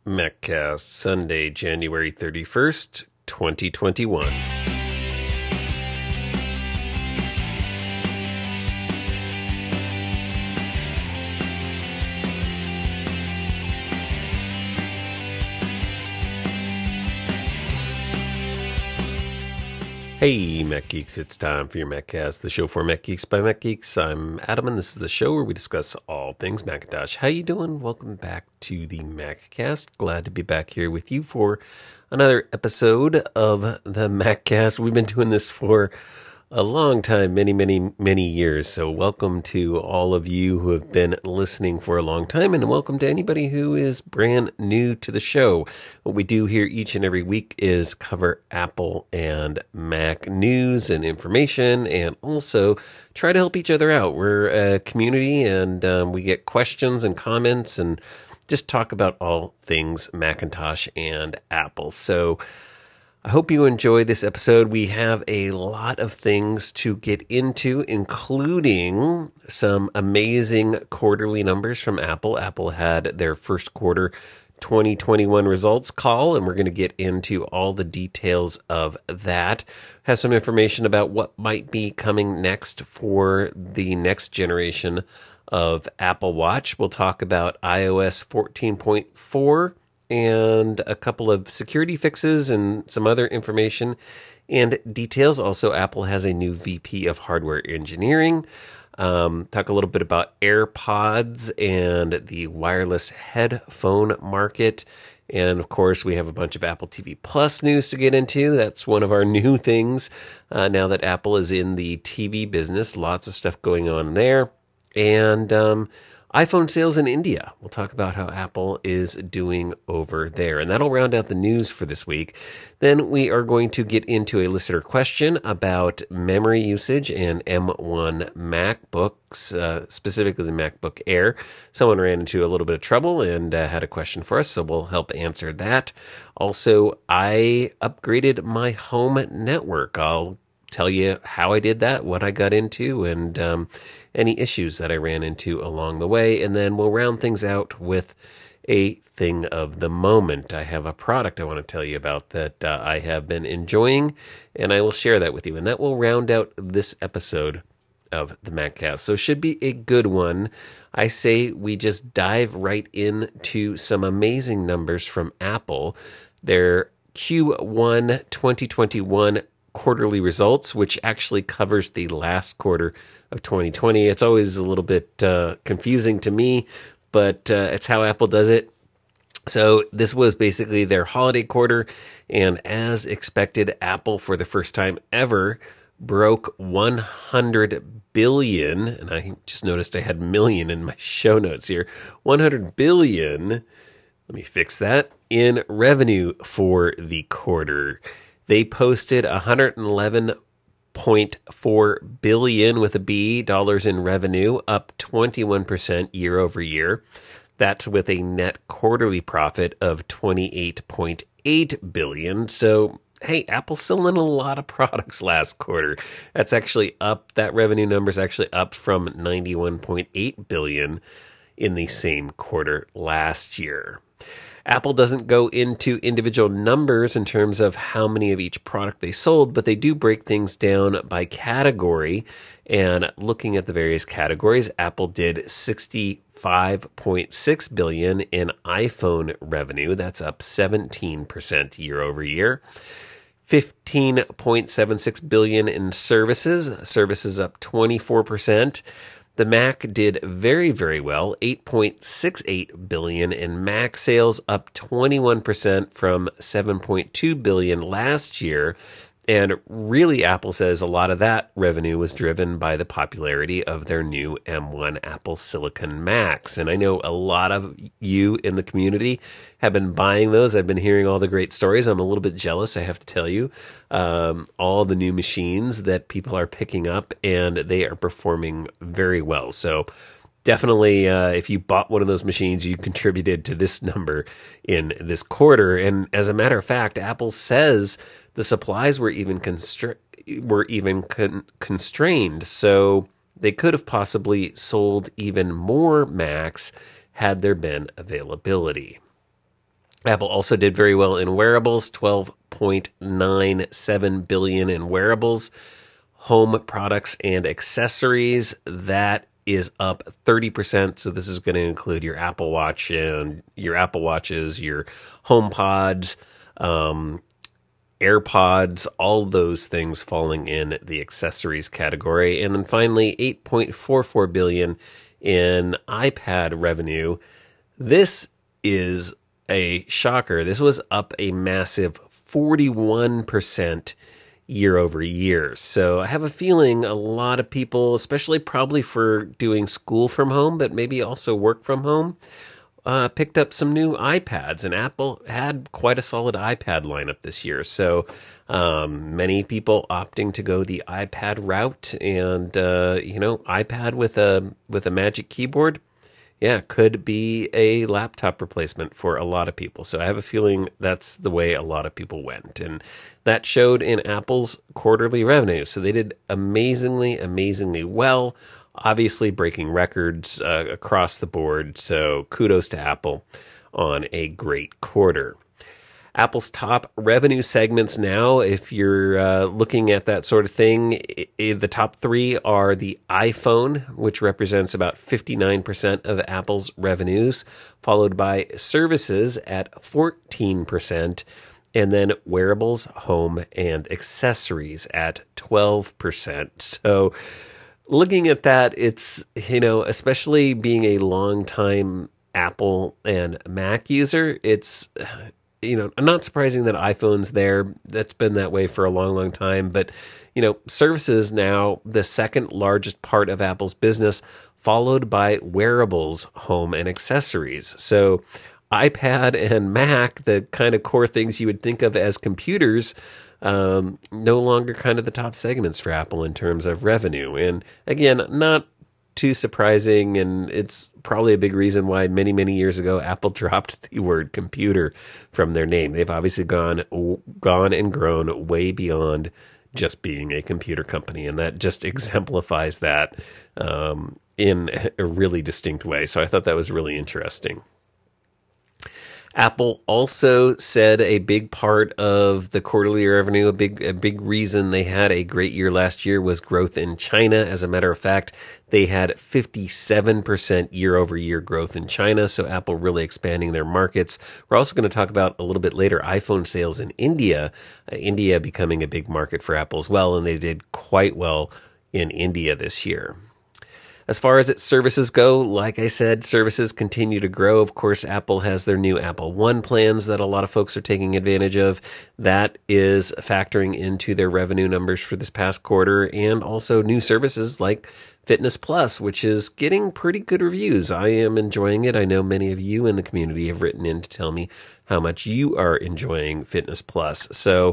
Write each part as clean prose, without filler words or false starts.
MacCast, Sunday, January 31st, 2021. Hey, Mac Geeks, it's time for your MacCast, the show for Mac Geeks by Mac Geeks. I'm Adam, and this is the show where we discuss all things Macintosh. How you doing? Welcome back to the MacCast. Glad to be back here with you for another episode of the MacCast. We've been doing this for a long time, many years. So welcome to all of you who have been listening for a long time, and welcome to anybody who is brand new to the show. What we do here each and every week is cover Apple and Mac news and information, and also try to help each other out. We're a community, and we get questions and comments and just talk about all things Macintosh and Apple. So I hope you enjoy this episode. We have a lot of things to get into, including some amazing quarterly numbers from Apple. Apple had their first quarter 2021 results call, and we're going to get into all the details of that. Have some information about what might be coming next for the next generation of Apple Watch. We'll talk about iOS 14.4 and a couple of security fixes and some other information and details. Also, Apple has a new VP of hardware engineering. Talk a little bit about AirPods and the wireless headphone market. And of course, we have a bunch of Apple TV Plus news to get into. That's one of our new things now that Apple is in the TV business. Lots of stuff going on there. And iPhone sales in India. We'll talk about how Apple is doing over there. And that'll round out the news for this week. Then we are going to get into a listener question about memory usage and M1 MacBooks, specifically the MacBook Air. Someone ran into a little bit of trouble and had a question for us, so we'll help answer that. Also, I upgraded my home network. I'll tell you how I did that, what I got into, and any issues that I ran into along the way. And then we'll round things out with a thing of the moment. I have a product I want to tell you about that I have been enjoying, and I will share that with you. And that will round out this episode of the MacCast. So it should be a good one. I say we just dive right into some amazing numbers from Apple. Their Q1 2021 quarterly results, which actually covers the last quarter of 2020. It's always a little bit confusing to me, but it's how Apple does it. So this was basically their holiday quarter, and as expected, Apple, for the first time ever, broke 100 billion, and I just noticed I had million in my show notes here, 100 billion, let me fix that, in revenue for the quarter. They posted 111.4 billion with a B dollars in revenue, up 21% year over year. That's with a net quarterly profit of 28.8 billion. So, hey, Apple's selling a lot of products last quarter. That's actually up. That revenue number is actually up from 91.8 billion in the same quarter last year. Apple doesn't go into individual numbers in terms of how many of each product they sold, but they do break things down by category. And looking at the various categories, Apple did 65.6 billion in iPhone revenue. That's up 17% year over year. 15.76 billion in services up 24%. The Mac did very, very well, 8.68 billion in Mac sales, up 21% from 7.2 billion last year. And really, Apple says a lot of that revenue was driven by the popularity of their new M1 Apple Silicon Macs. And I know a lot of you in the community have been buying those. I've been hearing all the great stories. I'm a little bit jealous, I have to tell you, all the new machines that people are picking up, and they are performing very well. So definitely, if you bought one of those machines, you contributed to this number in this quarter. And as a matter of fact, Apple says the supplies were even constrained, so they could have possibly sold even more Macs had there been availability. Apple also did very well in wearables, 12.97 billion in wearables, home products and accessories. That is up 30%. So this is going to include your Apple Watch and your Apple Watches, your HomePods, AirPods, all those things falling in the accessories category. And then finally, 8.44 billion in iPad revenue. This is a shocker. This was up a massive 41% year over year. So I have a feeling a lot of people, especially probably for doing school from home, but maybe also work from home, picked up some new iPads, and Apple had quite a solid iPad lineup this year. So many people opting to go the iPad route, and iPad with a Magic Keyboard, yeah, could be a laptop replacement for a lot of people. So I have a feeling that's the way a lot of people went, and that showed in Apple's quarterly revenue. So they did amazingly well. Obviously breaking records across the board, so kudos to Apple on a great quarter. Apple's top revenue segments now, if you're looking at that sort of thing, the top three are the iPhone, which represents about 59% of Apple's revenues, followed by services at 14%, and then wearables, home, and accessories at 12%. So looking at that, it's, especially being a long-time Apple and Mac user, it's, not surprising that iPhone's there. That's been that way for a long time. But, services now the second largest part of Apple's business, followed by wearables, home, and accessories. So iPad and Mac, the kind of core things you would think of as computers, no longer kind of the top segments for Apple in terms of revenue. And again, not too surprising, and it's probably a big reason why many years ago Apple dropped the word computer from their name. They've obviously gone and grown way beyond just being a computer company, and that just exemplifies that in a really distinct way. So I thought that was really interesting. Apple also said a big part of the quarterly revenue, a big reason they had a great year last year was growth in China. As a matter of fact, they had 57% year over year growth in China. So Apple really expanding their markets. We're also going to talk about a little bit later iPhone sales in India, India becoming a big market for Apple as well. And they did quite well in India this year. As far as its services go, like I said, services continue to grow. Of course, Apple has their new Apple One plans that a lot of folks are taking advantage of. That is factoring into their revenue numbers for this past quarter, and also new services like Fitness Plus, which is getting pretty good reviews. I am enjoying it. I know many of you in the community have written in to tell me how much you are enjoying Fitness Plus. So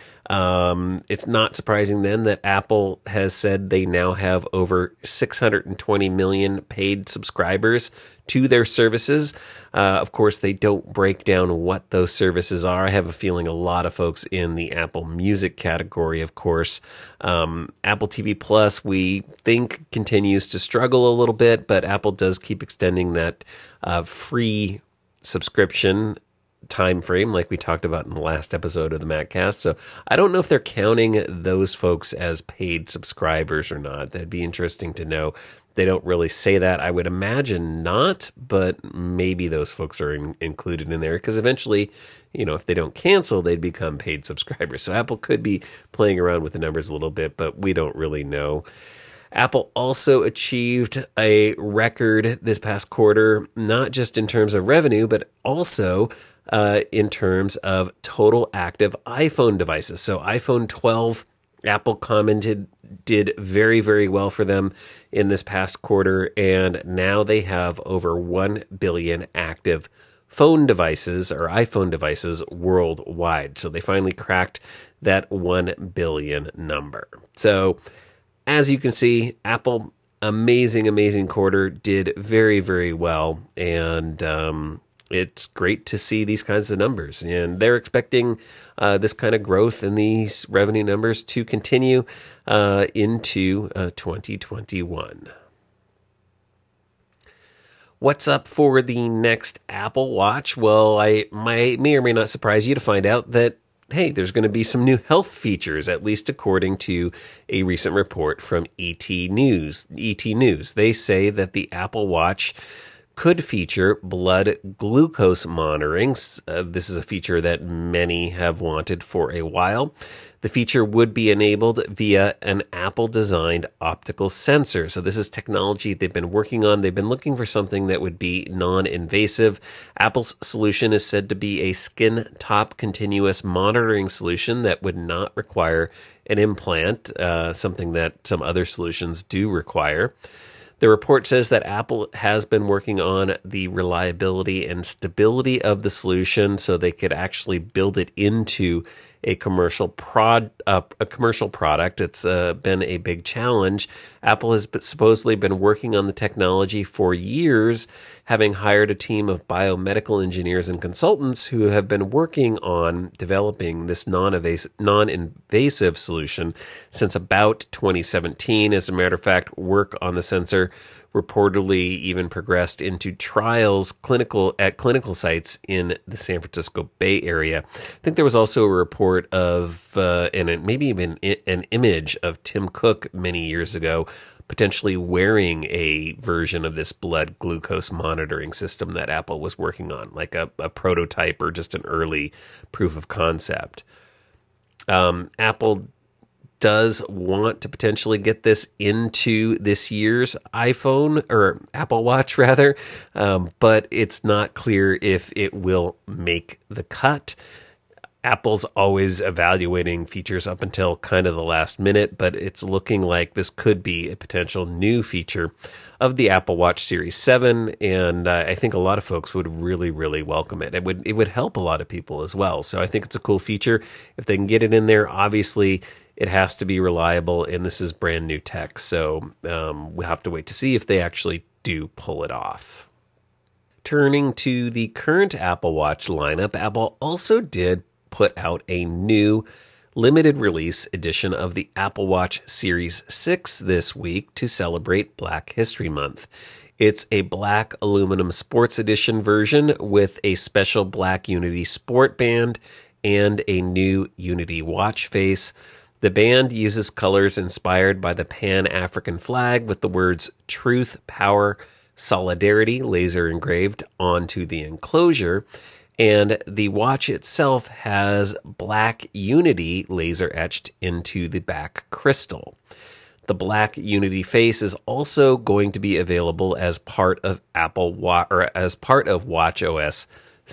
it's not surprising then that Apple has said they now have over 620 million paid subscribers to their services. Of course, they don't break down what those services are. I have a feeling a lot of folks in the Apple Music category, of course. Apple TV Plus, we think, continues to struggle a little bit, but Apple does keep extending that free subscription time frame like we talked about in the last episode of the MacCast. So I don't know if they're counting those folks as paid subscribers or not. That'd be interesting to know. They don't really say that. I would imagine not, but maybe those folks are included in there because eventually, if they don't cancel, they'd become paid subscribers. So Apple could be playing around with the numbers a little bit, but we don't really know. Apple also achieved a record this past quarter, not just in terms of revenue, but also in terms of total active iPhone devices. So iPhone 12, Apple commented, did very well for them in this past quarter, and now they have over 1 billion active phone devices or iPhone devices worldwide. So they finally cracked that 1 billion number. So as you can see, Apple, amazing quarter, did very well, and it's great to see these kinds of numbers. And they're expecting this kind of growth in these revenue numbers to continue into 2021. What's up for the next Apple Watch? Well, I may or may not surprise you to find out that, hey, there's going to be some new health features, at least according to a recent report from ET News. ET News. They say that the Apple Watch could feature blood glucose monitoring. This is a feature that many have wanted for a while. The feature would be enabled via an Apple-designed optical sensor. So this is technology they've been working on. They've been looking for something that would be non-invasive. Apple's solution is said to be a skin-top continuous monitoring solution that would not require an implant, something that some other solutions do require. The report says that Apple has been working on the reliability and stability of the solution so they could actually build it into a commercial product. It's been a big challenge. Apple has supposedly been working on the technology for years, having hired a team of biomedical engineers and consultants who have been working on developing this non-invasive solution since about 2017. As a matter of fact, work on the sensor reportedly even progressed into trials at clinical sites in the San Francisco Bay Area. I think there was also a report of, and maybe even an image of Tim Cook many years ago, potentially wearing a version of this blood glucose monitoring system that Apple was working on, like a prototype or just an early proof of concept. Apple does want to potentially get this into this year's iPhone or Apple Watch rather, but it's not clear if it will make the cut. Apple's always evaluating features up until kind of the last minute, but it's looking like this could be a potential new feature of the Apple Watch Series 7, and I think a lot of folks would really, really welcome it. It would help a lot of people as well, so I think it's a cool feature. If they can get it in there, obviously it has to be reliable, and this is brand new tech, so we'll have to wait to see if they actually do pull it off. Turning to the current Apple Watch lineup, Apple also did put out a new limited release edition of the Apple Watch Series 6 this week to celebrate Black History Month. It's a black aluminum sports edition version with a special black Unity sport band and a new Unity watch face. The band uses colors inspired by the Pan-African flag with the words Truth, Power, Solidarity laser engraved onto the enclosure. And the watch itself has black Unity laser etched into the back crystal. The black Unity face is also going to be available as part of WatchOS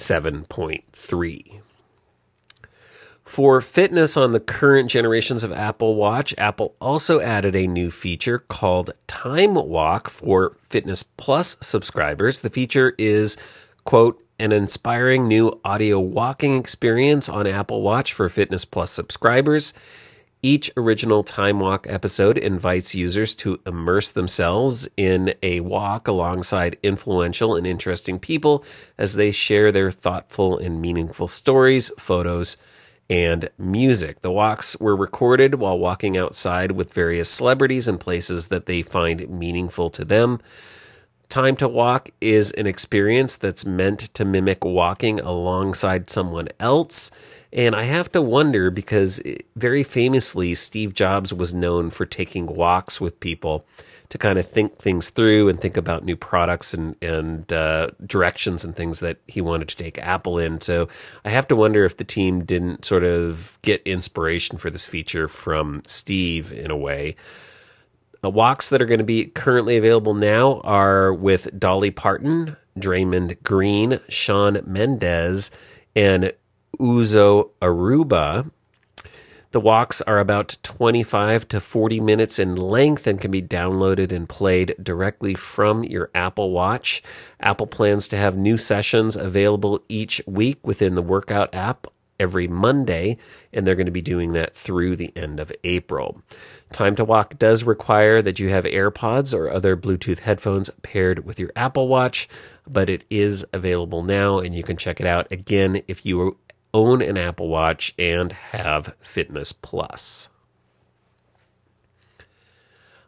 7.3. For fitness on the current generations of Apple Watch, Apple also added a new feature called Time Walk for Fitness Plus subscribers. The feature is, quote, an inspiring new audio walking experience on Apple Watch for Fitness Plus subscribers. Each original Time Walk episode invites users to immerse themselves in a walk alongside influential and interesting people as they share their thoughtful and meaningful stories, photos, and music. The walks were recorded while walking outside with various celebrities and places that they find meaningful to them. Time to Walk is an experience that's meant to mimic walking alongside someone else. And I have to wonder because very famously, Steve Jobs was known for taking walks with people to kind of think things through and think about new products and directions and things that he wanted to take Apple in. So I have to wonder if the team didn't sort of get inspiration for this feature from Steve in a way. The walks that are going to be currently available now are with Dolly Parton, Draymond Green, Shawn Mendes, and Uzo Aruba. The walks are about 25 to 40 minutes in length and can be downloaded and played directly from your Apple Watch. Apple plans to have new sessions available each week within the Workout app every Monday, and they're going to be doing that through the end of April. Time to Walk does require that you have AirPods or other Bluetooth headphones paired with your Apple Watch, but it is available now, and you can check it out again if you own an Apple Watch and have Fitness Plus.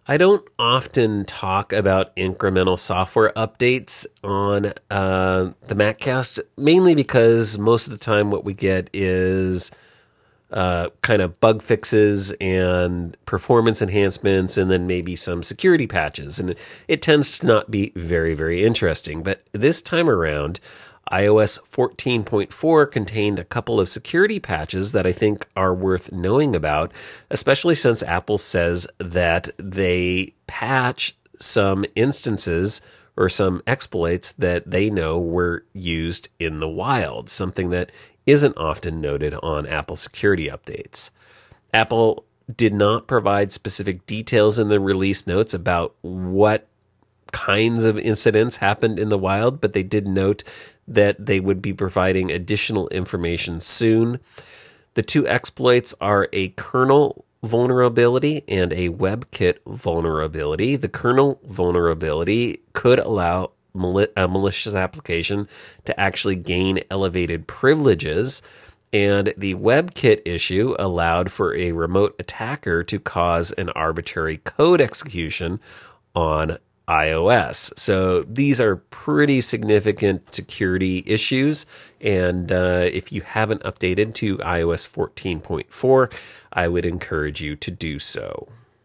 I don't often talk about incremental software updates on the MacCast, mainly because most of the time what we get is kind of bug fixes and performance enhancements, and then maybe some security patches. And it tends to not be very, very interesting. But this time around, iOS 14.4 contained a couple of security patches that I think are worth knowing about, especially since Apple says that they patch some instances or some exploits that they know were used in the wild, something that isn't often noted on Apple security updates. Apple did not provide specific details in the release notes about what kinds of incidents happened in the wild, but they did note that they would be providing additional information soon. The two exploits are a kernel vulnerability and a WebKit vulnerability. The kernel vulnerability could allow a malicious application to actually gain elevated privileges, and the WebKit issue allowed for a remote attacker to cause an arbitrary code execution on iOS. So these are pretty significant security issues, and if you haven't updated to iOS 14.4, I would encourage you to do so.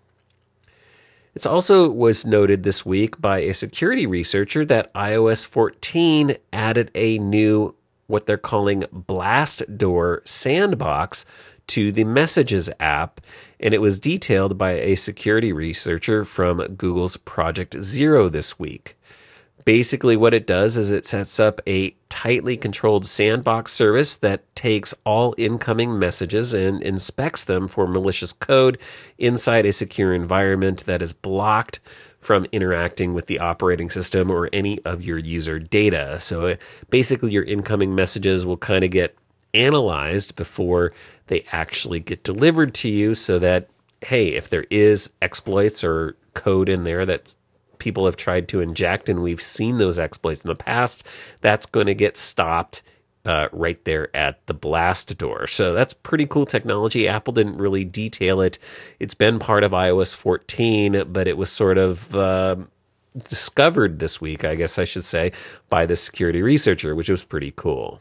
It also was noted this week by a security researcher that iOS 14 added a new, what they're calling Blast Door sandbox to the Messages app, and it was detailed by a security researcher from Google's Project Zero this week. Basically, what it does is it sets up a tightly controlled sandbox service that takes all incoming messages and inspects them for malicious code inside a secure environment that is blocked from interacting with the operating system or any of your user data. So basically, your incoming messages will kind of get analyzed before they actually get delivered to you, so that, hey, if there is exploits or code in there that people have tried to inject, and we've seen those exploits in the past, that's going to get stopped right there at the Blast Door. So that's pretty cool technology. Apple didn't really detail it. It's been part of iOS 14, but it was sort of discovered this week, I guess I should say, by the security researcher, which was pretty cool.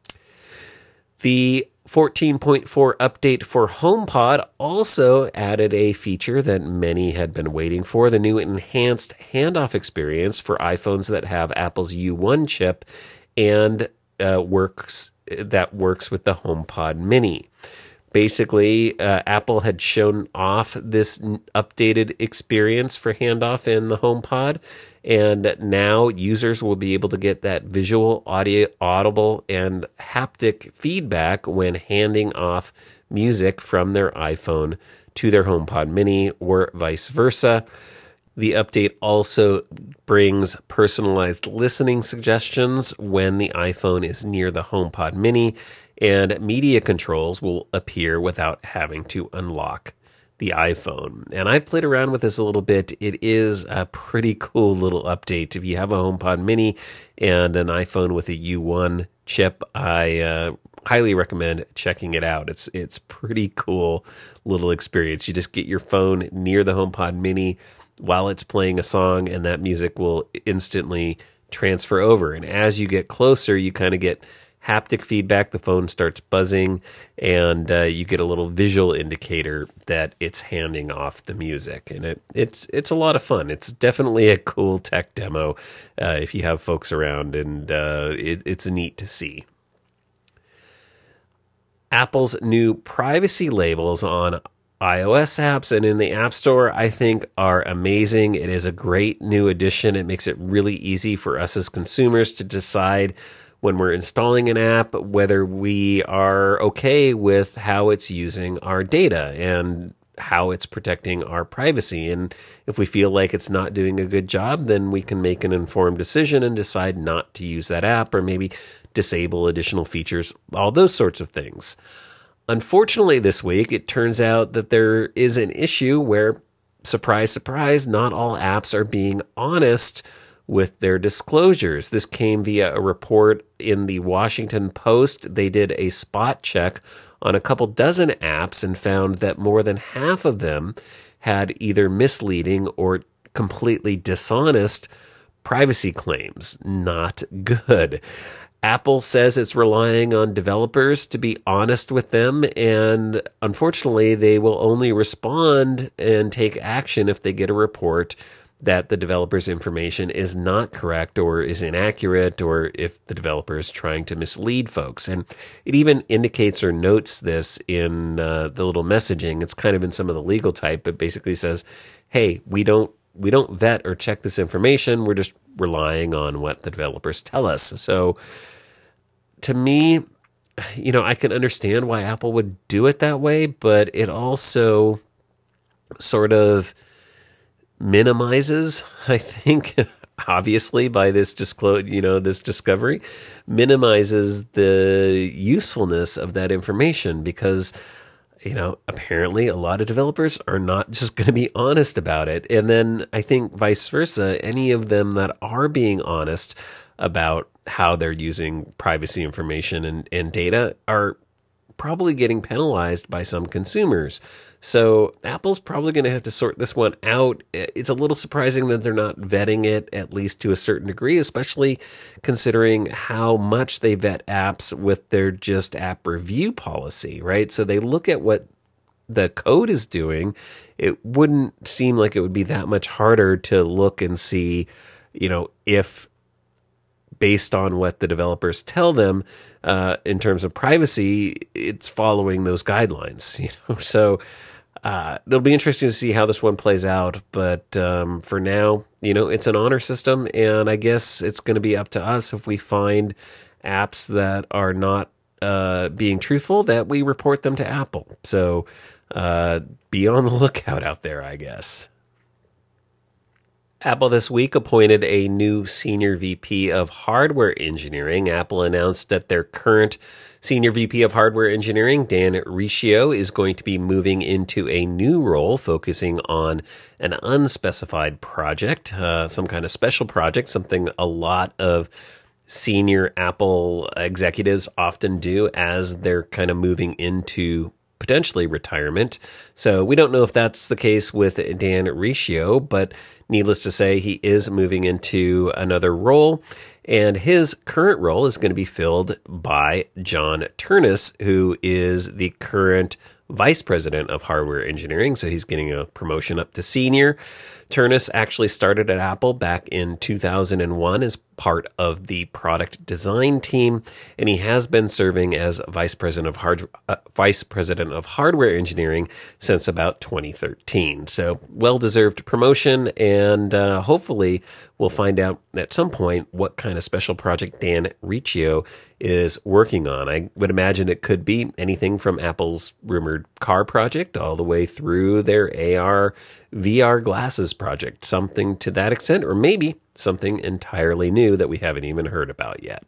The 14.4 update for HomePod also added a feature that many had been waiting for, the new enhanced handoff experience for iPhones that have Apple's U1 chip and works with the HomePod Mini. Basically, Apple had shown off this updated experience for handoff in the HomePod, and now users will be able to get that visual, audio, audible, and haptic feedback when handing off music from their iPhone to their HomePod Mini or vice versa. The update also brings personalized listening suggestions when the iPhone is near the HomePod Mini, and media controls will appear without having to unlock the iPhone. And I've played around with this a little bit. It is a pretty cool little update. If you have a HomePod Mini and an iPhone with a U1 chip, I highly recommend checking it out. It's pretty cool little experience. You just get your phone near the HomePod Mini while it's playing a song, and that music will instantly transfer over. And as you get closer, you kind of get haptic feedback. The phone starts buzzing, and you get a little visual indicator that it's handing off the music. And it's a lot of fun. It's definitely a cool tech demo if you have folks around, and it's neat to see. Apple's new privacy labels on iOS apps and in the App Store, I think, are amazing. It is a great new addition. It makes it really easy for us as consumers to decide when we're installing an app whether we are okay with how it's using our data and how it's protecting our privacy. And if we feel like it's not doing a good job, then we can make an informed decision and decide not to use that app, or maybe disable additional features, all those sorts of things. Unfortunately, this week, it turns out that there is an issue where, surprise, surprise, not all apps are being honest with their disclosures. This came via a report in the Washington Post. They did a spot check on a couple dozen apps and found that more than half of them had either misleading or completely dishonest privacy claims. Not good. Apple says it's relying on developers to be honest with them, and unfortunately, they will only respond and take action if they get a report that the developer's information is not correct or is inaccurate, or if the developer is trying to mislead folks. And it even indicates or notes this in the little messaging. It's kind of in some of the legal type, but basically says, hey, we don't vet or check this information. We're just relying on what the developers tell us. So to me, I can understand why Apple would do it that way, but it also sort of minimizes, I think, obviously by this this discovery, minimizes the usefulness of that information because, apparently a lot of developers are not just going to be honest about it. And then I think vice versa, any of them that are being honest about how they're using privacy information and data are probably getting penalized by some consumers. So Apple's probably going to have to sort this one out. It's a little surprising that they're not vetting it, at least to a certain degree, especially considering how much they vet apps with their just app review policy, right? So they look at what the code is doing. It wouldn't seem like it would be that much harder to look and see, if based on what the developers tell them in terms of privacy, it's following those guidelines. So it'll be interesting to see how this one plays out. But for now, it's an honor system, and I guess it's going to be up to us if we find apps that are not being truthful, that we report them to Apple. So be on the lookout out there, I guess. Apple this week appointed a new senior VP of hardware engineering. Apple announced that their current senior VP of hardware engineering, Dan Riccio, is going to be moving into a new role focusing on an unspecified project, some kind of special project, something a lot of senior Apple executives often do as they're kind of moving into potentially retirement. So we don't know if that's the case with Dan Riccio, but needless to say, he is moving into another role, and his current role is going to be filled by John Ternus, who is the current vice president of hardware engineering. So he's getting a promotion up to senior. Ternus actually started at Apple back in 2001 as part of the product design team, and he has been serving as vice president of hardware engineering since about 2013. So well-deserved promotion, and hopefully we'll find out at some point what kind of special project Dan Riccio is working on. I would imagine it could be anything from Apple's rumored car project all the way through their AR, VR glasses project, something to that extent, or maybe something entirely new that we haven't even heard about yet.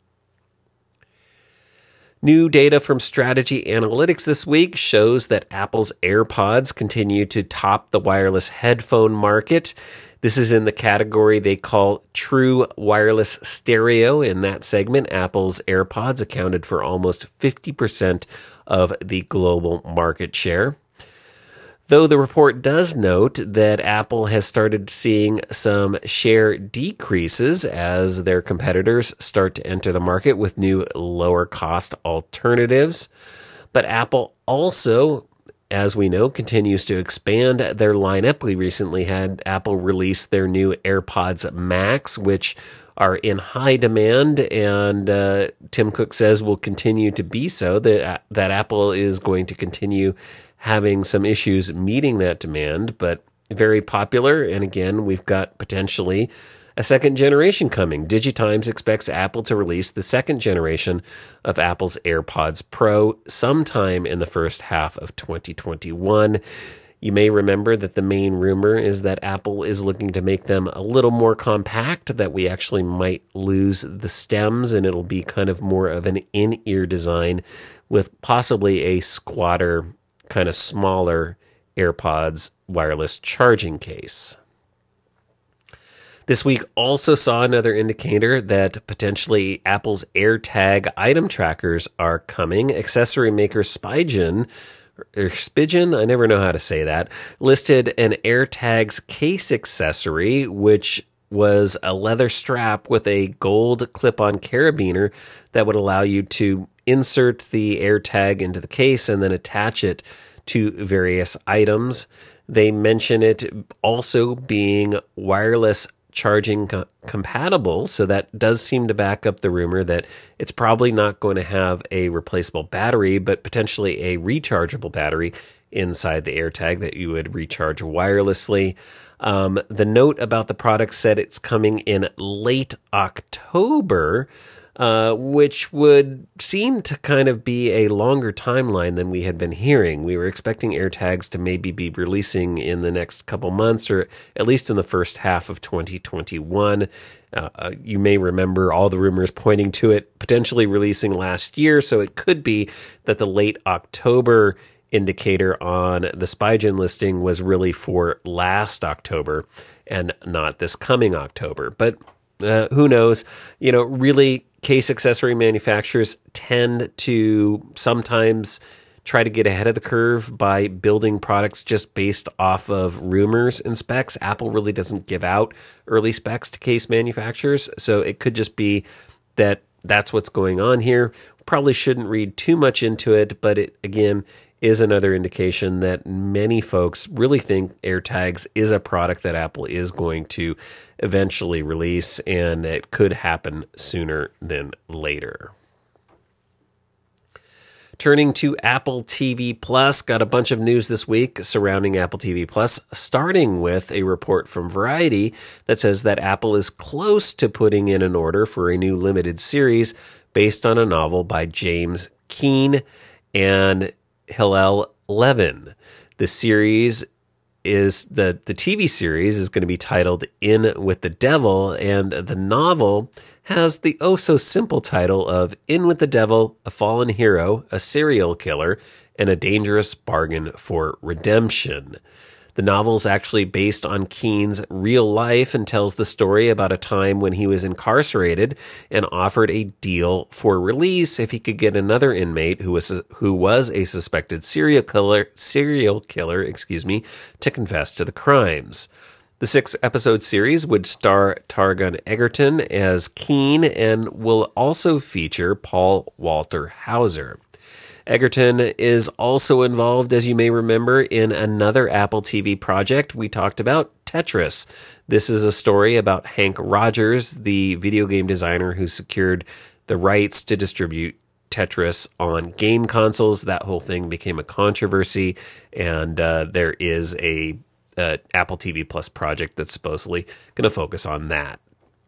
New data from Strategy Analytics this week shows that Apple's AirPods continue to top the wireless headphone market. This is in the category they call true wireless stereo. In that segment, Apple's AirPods accounted for almost 50% of the global market share. Though the report does note that Apple has started seeing some share decreases as their competitors start to enter the market with new lower cost alternatives. But Apple also, as we know, continues to expand their lineup. We recently had Apple release their new AirPods Max, which are in high demand, and Tim Cook says will continue to be so, that Apple is going to continue having some issues meeting that demand, but very popular. And again, we've got potentially a second generation coming. DigiTimes expects Apple to release the second generation of Apple's AirPods Pro sometime in the first half of 2021. You may remember that the main rumor is that Apple is looking to make them a little more compact, that we actually might lose the stems and it'll be kind of more of an in-ear design with possibly a squatter, kind of smaller AirPods wireless charging case. This week also saw another indicator that potentially Apple's AirTag item trackers are coming. Accessory maker Spigen Spigen, I never know how to say that, listed an AirTags case accessory, which was a leather strap with a gold clip-on carabiner that would allow you to insert the AirTag into the case and then attach it to various items. They mention it also being wireless charging compatible, so that does seem to back up the rumor that it's probably not going to have a replaceable battery, but potentially a rechargeable battery inside the AirTag that you would recharge wirelessly. The note about the product said it's coming in late October, which would seem to kind of be a longer timeline than we had been hearing. We were expecting AirTags to maybe be releasing in the next couple months, or at least in the first half of 2021. You may remember all the rumors pointing to it potentially releasing last year, so it could be that the late October indicator on the Spigen listing was really for last October and not this coming October. But who knows? Really, case accessory manufacturers tend to sometimes try to get ahead of the curve by building products just based off of rumors and specs. Apple really doesn't give out early specs to case manufacturers, so it could just be that that's what's going on here. Probably shouldn't read too much into it, but it, again, is another indication that many folks really think AirTags is a product that Apple is going to eventually release, and it could happen sooner than later. Turning to Apple TV Plus, got a bunch of news this week surrounding Apple TV Plus, starting with a report from Variety that says that Apple is close to putting in an order for a new limited series based on a novel by James Keene and Hillel Levin. The series is the TV series is going to be titled In with the Devil, and the novel has the oh-so-simple title of In with the Devil, a fallen hero, a serial killer, and a dangerous bargain for redemption. The novel is actually based on Keene's real life and tells the story about a time when he was incarcerated and offered a deal for release if he could get another inmate who was a suspected serial killer, to confess to the crimes. The 6-episode series would star Taron Egerton as Keene and will also feature Paul Walter Hauser. Egerton is also involved, as you may remember, in another Apple TV project we talked about, Tetris. This is a story about Hank Rogers, the video game designer who secured the rights to distribute Tetris on game consoles. That whole thing became a controversy, and there is a Apple TV Plus project that's supposedly going to focus on that.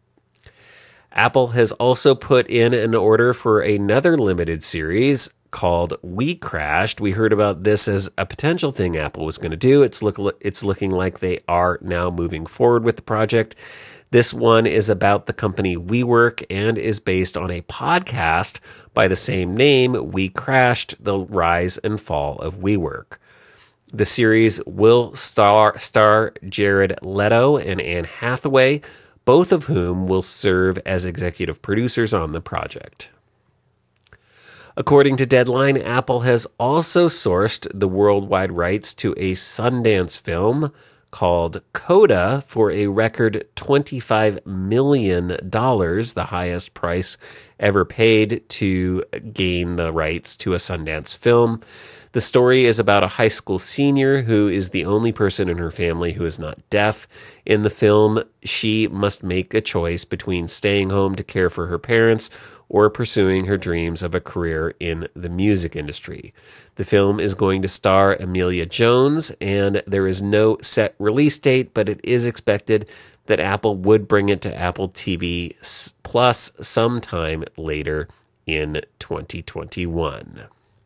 Apple has also put in an order for another limited series called We Crashed. We heard about this as a potential thing Apple was going to do. It's looking like they are now moving forward with the project. This one is about the company WeWork and is based on a podcast by the same name, We Crashed: The Rise and Fall of WeWork. The series will star Jared Leto and Anne Hathaway, both of whom will serve as executive producers on the project. According to Deadline, Apple has also sourced the worldwide rights to a Sundance film called Coda for a record $25 million, the highest price ever paid to gain the rights to a Sundance film. The story is about a high school senior who is the only person in her family who is not deaf. In the film, she must make a choice between staying home to care for her parents or pursuing her dreams of a career in the music industry. The film is going to star Emilia Jones, and there is no set release date, but it is expected that Apple would bring it to Apple TV Plus sometime later in 2021.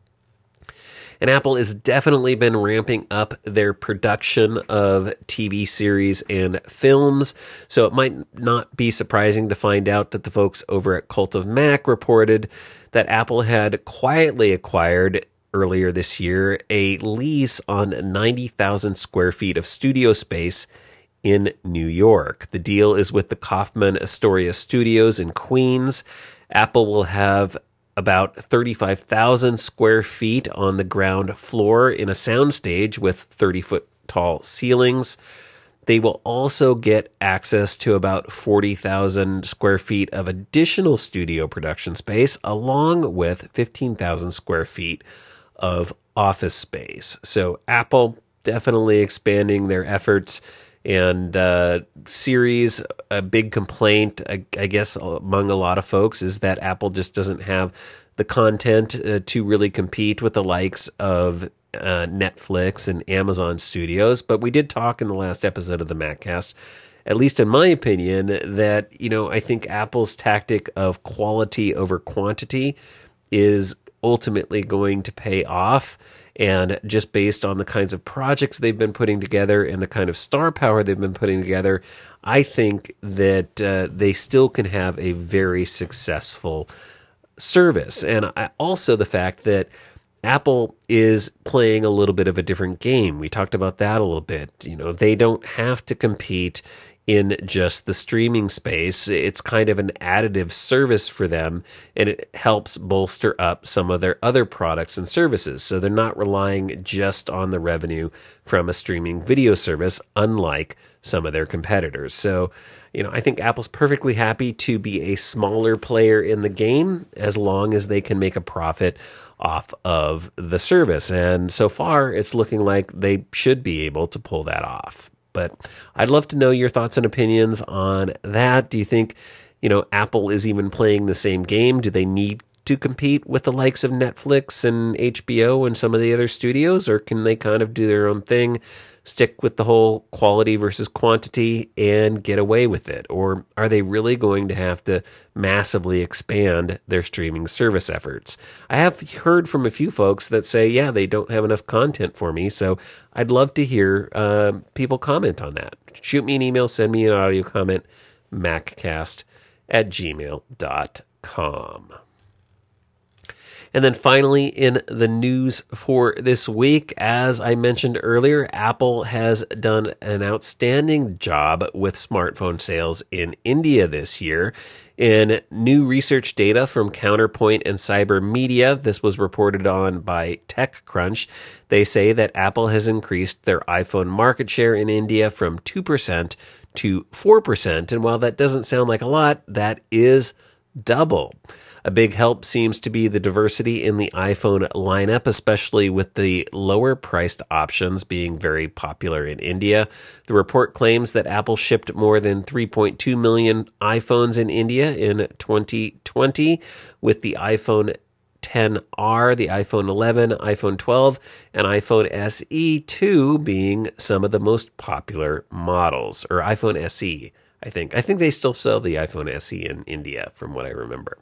And Apple has definitely been ramping up their production of TV series and films, so it might not be surprising to find out that the folks over at Cult of Mac reported that Apple had quietly acquired earlier this year a lease on 90,000 square feet of studio space in New York. The deal is with the Kaufman Astoria Studios in Queens. Apple will have about 35,000 square feet on the ground floor in a soundstage with 30-foot tall ceilings. They will also get access to about 40,000 square feet of additional studio production space, along with 15,000 square feet of office space. So Apple definitely expanding their efforts. And Series, a big complaint, I guess, among a lot of folks is that Apple just doesn't have the content to really compete with the likes of Netflix and Amazon Studios. But we did talk in the last episode of the MacCast, at least in my opinion, that, I think Apple's tactic of quality over quantity is ultimately going to pay off. And just based on the kinds of projects they've been putting together and the kind of star power they've been putting together, I think that they still can have a very successful service. And also the fact that Apple is playing a little bit of a different game. We talked about that a little bit. They don't have to compete in just the streaming space. It's kind of an additive service for them, and it helps bolster up some of their other products and services. So they're not relying just on the revenue from a streaming video service, unlike some of their competitors. So, I think Apple's perfectly happy to be a smaller player in the game as long as they can make a profit off of the service. And so far, it's looking like they should be able to pull that off. But I'd love to know your thoughts and opinions on that. Do you think, Apple is even playing the same game? Do they need to compete with the likes of Netflix and HBO and some of the other studios? Or can they kind of do their own thing, stick with the whole quality versus quantity and get away with it? Or are they really going to have to massively expand their streaming service efforts? I have heard from a few folks that say, yeah, they don't have enough content for me. So I'd love to hear people comment on that. Shoot me an email, send me an audio comment, maccast@gmail.com. And then finally, in the news for this week, as I mentioned earlier, Apple has done an outstanding job with smartphone sales in India this year. In new research data from Counterpoint and Cyber Media, this was reported on by TechCrunch, they say that Apple has increased their iPhone market share in India from 2% to 4%. And while that doesn't sound like a lot, that is double. A big help seems to be the diversity in the iPhone lineup, especially with the lower priced options being very popular in India. The report claims that Apple shipped more than 3.2 million iPhones in India in 2020, with the iPhone XR, the iPhone 11, iPhone 12, and iPhone SE 2 being some of the most popular models, or iPhone SE, I think. I think they still sell the iPhone SE in India, from what I remember.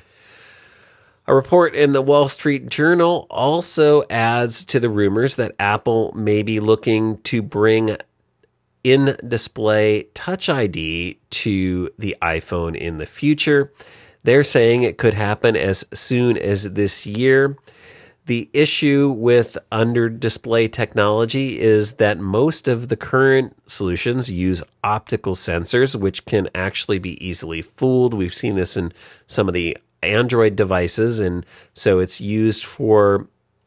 A report in the Wall Street Journal also adds to the rumors that Apple may be looking to bring in-display Touch ID to the iPhone in the future. They're saying it could happen as soon as this year. The issue with under-display technology is that most of the current solutions use optical sensors, which can actually be easily fooled. We've seen this in some of the Android devices, and so it's used for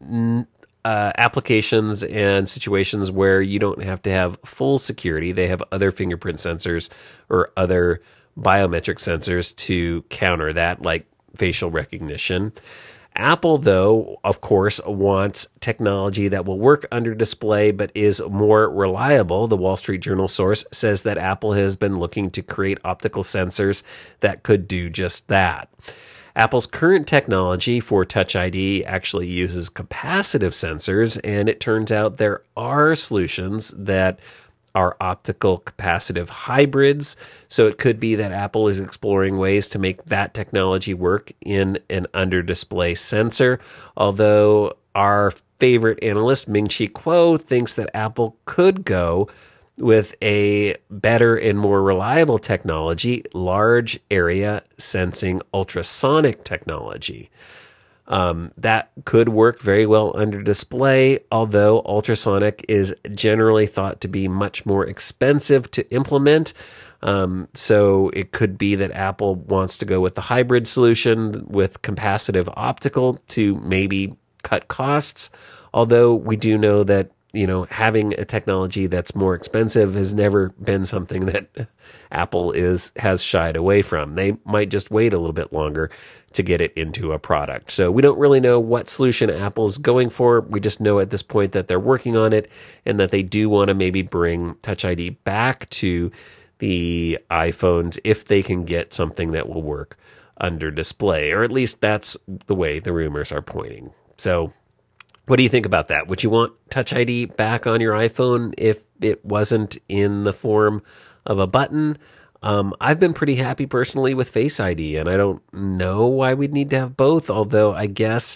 applications and situations where you don't have to have full security. They have other fingerprint sensors or other biometric sensors to counter that, like facial recognition. Apple, though, of course, wants technology that will work under display but is more reliable. The Wall Street Journal source says that Apple has been looking to create optical sensors that could do just that. Apple's current technology for Touch ID actually uses capacitive sensors, and it turns out there are solutions that are optical capacitive hybrids. So it could be that Apple is exploring ways to make that technology work in an under-display sensor, although our favorite analyst, Ming-Chi Kuo, thinks that Apple could go with a better and more reliable technology, large area sensing ultrasonic technology. That could work very well under display, although ultrasonic is generally thought to be much more expensive to implement. So it could be that Apple wants to go with the hybrid solution with capacitive optical to maybe cut costs. Although we do know that, having a technology that's more expensive has never been something that Apple has shied away from. They might just wait a little bit longer to get it into a product. So we don't really know what solution Apple's going for. We just know at this point that they're working on it and that they do want to maybe bring Touch ID back to the iPhones if they can get something that will work under display, or at least that's the way the rumors are pointing. So what do you think about that? Would you want Touch ID back on your iPhone if it wasn't in the form of a button? I've been pretty happy personally with Face ID, and I don't know why we'd need to have both, although I guess,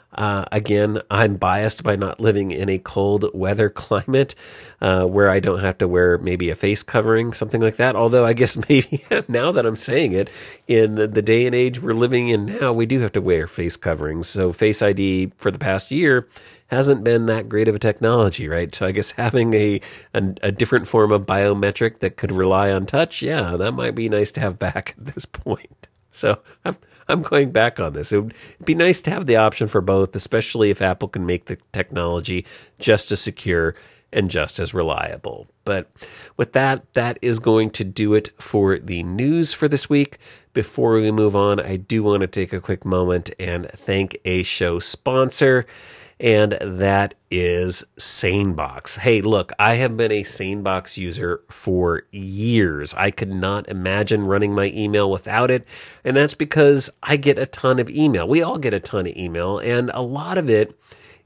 again, I'm biased by not living in a cold weather climate where I don't have to wear maybe a face covering, something like that. Although I guess maybe now that I'm saying it, in the day and age we're living in now, we do have to wear face coverings. So Face ID for the past year hasn't been that great of a technology, right? So I guess having a different form of biometric that could rely on touch, yeah, that might be nice to have back at this point. So I'm going back on this. It'd be nice to have the option for both, especially if Apple can make the technology just as secure and just as reliable. But with that is going to do it for the news for this week. Before we move on, I do want to take a quick moment and thank a show sponsor, and that is SaneBox. Hey, look, I have been a SaneBox user for years. I could not imagine running my email without it, and that's because I get a ton of email. We all get a ton of email, and a lot of it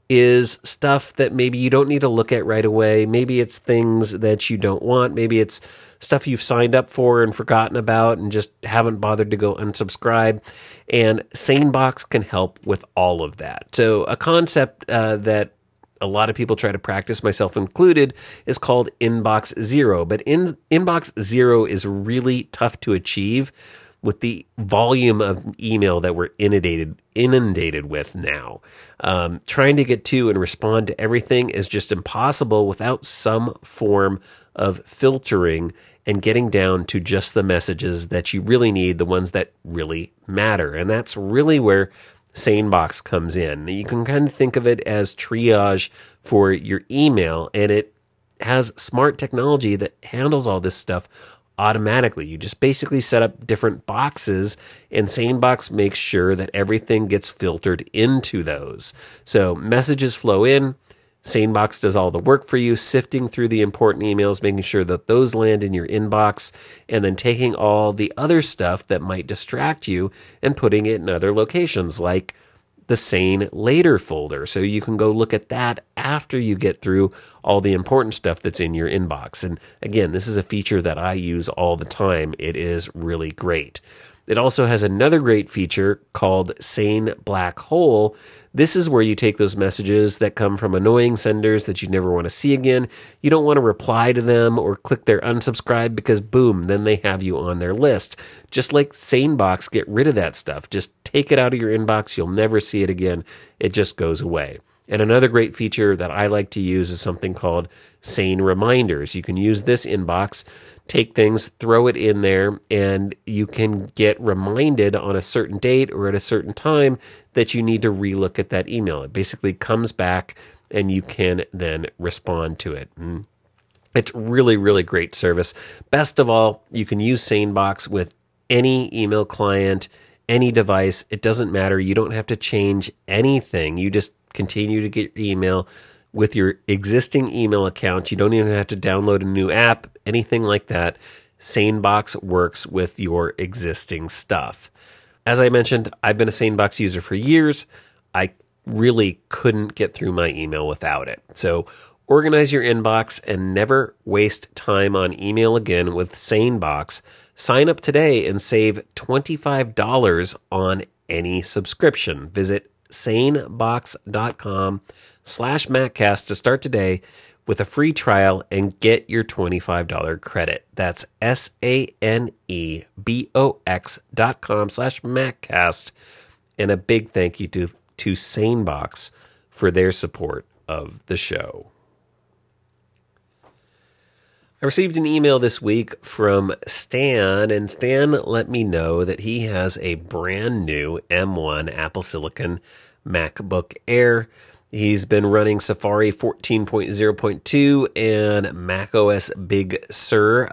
is stuff that maybe you don't need to look at right away. Maybe it's things that you don't want. Maybe it's stuff you've signed up for and forgotten about and just haven't bothered to go unsubscribe. And SaneBox can help with all of that. So a concept that a lot of people try to practice, myself included, is called Inbox Zero. But Inbox Zero is really tough to achieve with the volume of email that we're inundated with now. Trying to get to and respond to everything is just impossible without some form of filtering and getting down to just the messages that you really need, the ones that really matter. And that's really where SaneBox comes in. You can kind of think of it as triage for your email, and it has smart technology that handles all this stuff automatically. You just basically set up different boxes, and SaneBox makes sure that everything gets filtered into those. So messages flow in, SaneBox does all the work for you, sifting through the important emails, making sure that those land in your inbox, and then taking all the other stuff that might distract you and putting it in other locations, like the Sane Later folder. So you can go look at that after you get through all the important stuff that's in your inbox. And again, this is a feature that I use all the time. It is really great. It also has another great feature called Sane Black Hole. This is where you take those messages that come from annoying senders that you never want to see again. You don't want to reply to them or click their unsubscribe because boom, then they have you on their list. Just like SaneBox, get rid of that stuff. Just take it out of your inbox. You'll never see it again. It just goes away. And another great feature that I like to use is something called Sane Reminders. You can use this inbox, take things, throw it in there, and you can get reminded on a certain date or at a certain time that you need to relook at that email. It basically comes back and you can then respond to it. And it's really, really great service. Best of all, you can use SaneBox with any email client, any device. It doesn't matter. You don't have to change anything. You just continue to get your email with your existing email account. You don't even have to download a new app, anything like that. SaneBox works with your existing stuff. As I mentioned, I've been a SaneBox user for years. I really couldn't get through my email without it. So organize your inbox and never waste time on email again with SaneBox. Sign up today and save $25 on any subscription. Visit sanebox.com/MacCast to start today with a free trial and get your $25 credit. That's sanebox.com/MacCast. And a big thank you to SaneBox for their support of the show. I received an email this week from Stan, and Stan let me know that he has a brand new M1 Apple Silicon MacBook Air. He's been running Safari 14.0.2 and macOS Big Sur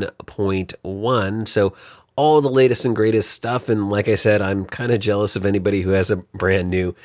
11.1. So all the latest and greatest stuff. And like I said, I'm kind of jealous of anybody who has a brand new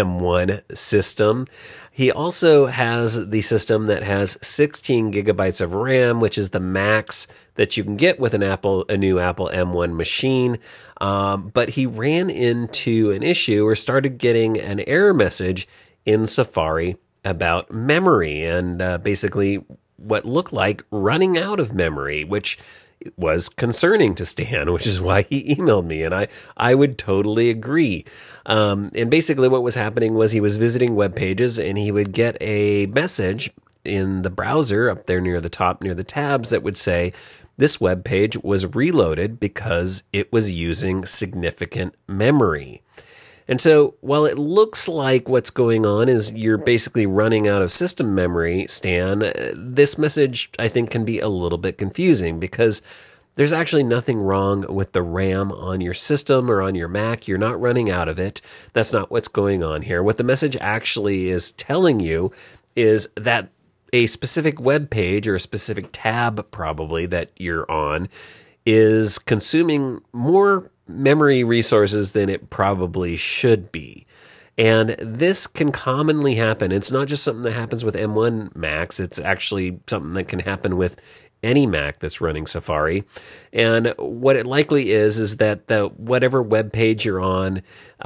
M1 system. He also has the system that has 16 gigabytes of RAM, which is the max that you can get with a new Apple M1 machine. But he ran into an issue or started getting an error message in Safari about memory and basically what looked like running out of memory, which was concerning to Stan, which is why he emailed me, and I would totally agree. And basically what was happening was he was visiting web pages and he would get a message in the browser up there near the top, near the tabs, that would say this web page was reloaded because it was using significant memory. And so while it looks like what's going on is you're basically running out of system memory, Stan, this message I think can be a little bit confusing because there's actually nothing wrong with the RAM on your system or on your Mac. You're not running out of it. That's not what's going on here. What the message actually is telling you is that a specific web page or a specific tab probably that you're on is consuming more memory resources than it probably should be. And this can commonly happen. It's not just something that happens with M1 Macs. It's actually something that can happen with any Mac that's running Safari. And what it likely is that the whatever web page you're on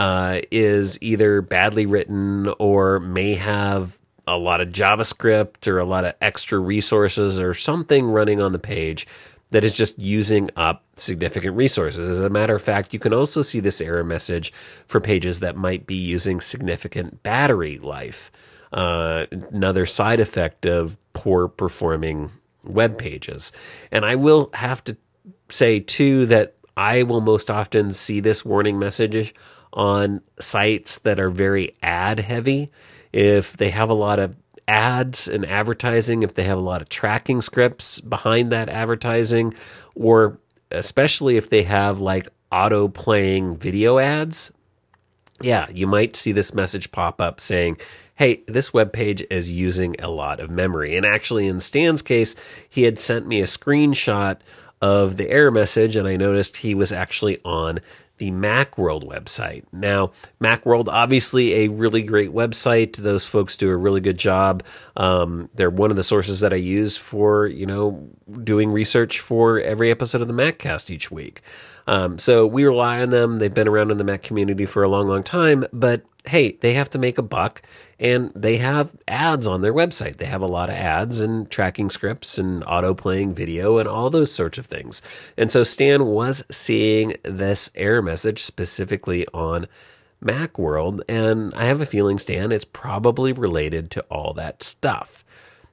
is either badly written or may have a lot of JavaScript or a lot of extra resources or something running on the page that is just using up significant resources. As a matter of fact, you can also see this error message for pages that might be using significant battery life. Another side effect of poor performing web pages. And I will have to say too that I will most often see this warning message on sites that are very ad heavy. If they have a lot of ads and advertising, if they have a lot of tracking scripts behind that advertising, or especially if they have like auto playing video ads, yeah, you might see this message pop up saying, hey, this web page is using a lot of memory. And actually in Stan's case, he had sent me a screenshot of the error message, and I noticed he was actually on the Macworld website. Now, Macworld, obviously a really great website. Those folks do a really good job. They're one of the sources that I use for, doing research for every episode of the MacCast each week. So we rely on them. They've been around in the Mac community for a long, long time, but hey, they have to make a buck, and they have ads on their website. They have a lot of ads and tracking scripts and auto-playing video and all those sorts of things. And so Stan was seeing this error message specifically on Macworld, and I have a feeling, Stan, it's probably related to all that stuff.